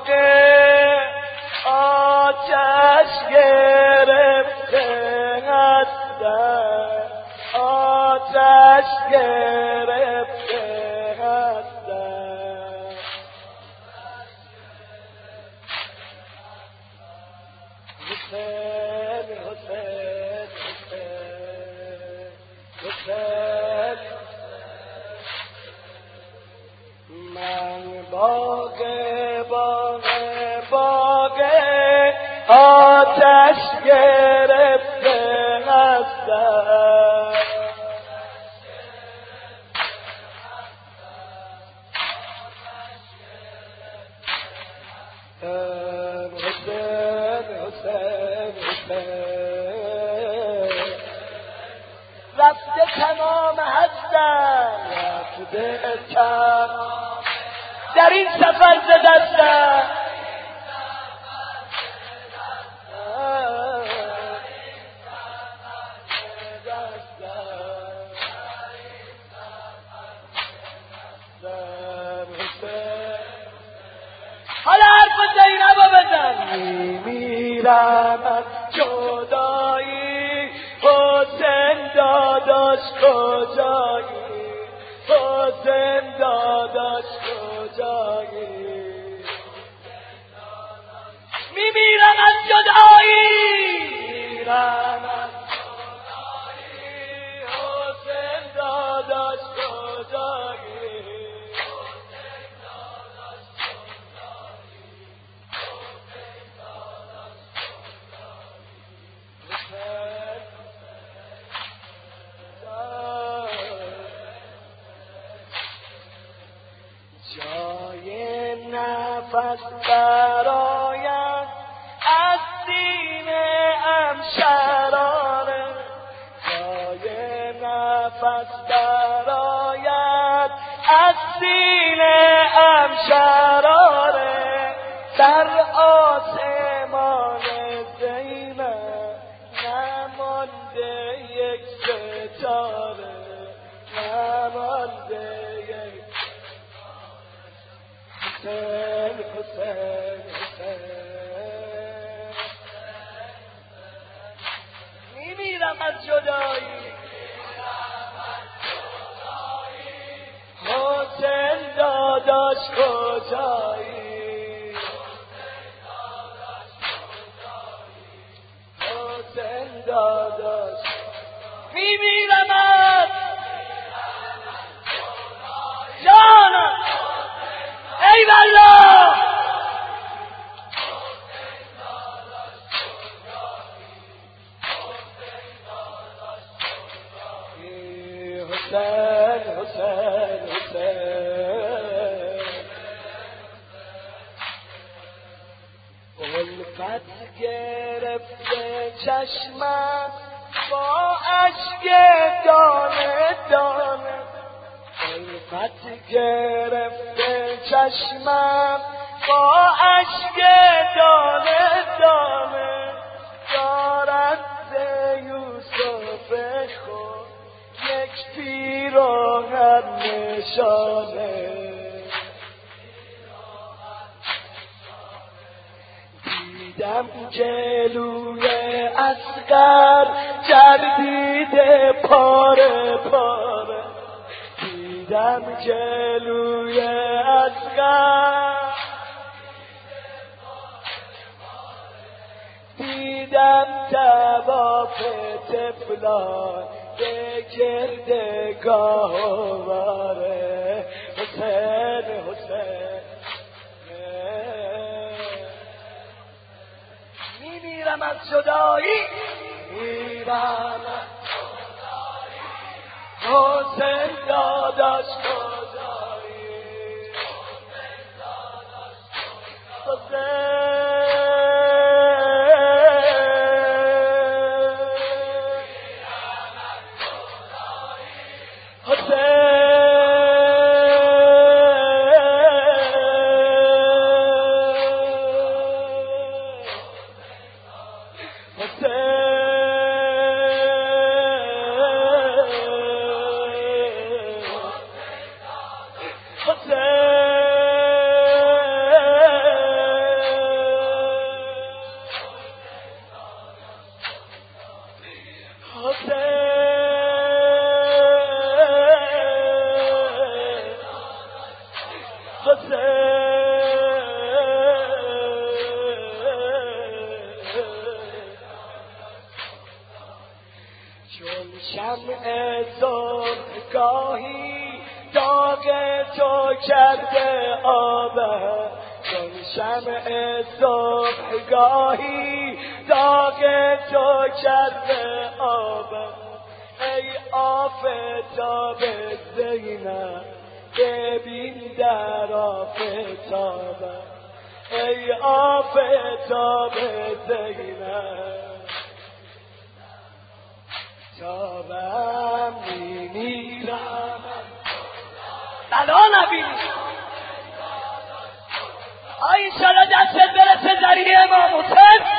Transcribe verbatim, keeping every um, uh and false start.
باغ آتش گرفته هستم، آتش گرفته هستم. حسین حسین حسین حسین من باغ باغ باغ آتش گرفته هستم. حسین حسین حسین رفته تمام هستم، رفته تمام در این سفر ز دستم. حالا حرف زینبو بزن. میمیرم از جدایی، حسین داداش کجایی، حسین داداش کجایی. میمیرم از جدایی، میمیرم از جدایی، حسین داداش کجایی. جای نفس برایم از سینه ام شراره، جای نفس برایم از سینه ام شراره. در آسمان زینب نمانده یک ستاره، نمانده یک حسین حسین حسین. میمیرم از جدایی، حسین داداش کجایی، حسین داداش. میمیرم از جانم ای والله. حسین حسین حسین الفت گرفته چشمم با اشک دانه دانه، الفت گرفته چشمم با اشک دانه دانه. دارد ز یوسف خود یک پیراهن نشانه، دیدم جلوی اصغر گردیده پاره پاره، دیدم جلوی اصغر، دیدم طواف طفلان به گردگاه واره. حسین حسین میمیرم از جدایی، میمیرم از جدایی، حسین داداش کجایی، حسین داداش کجایی. تو کرده آبه، چون شمع صبحگاهی داغ تو کرده آبه. ای آفتاب زینب ببین در آفتابه، ای آفتاب زینب تابم میمیرم. بلا نبینی آی انشالله دستت برسه ذریعه امام حسین.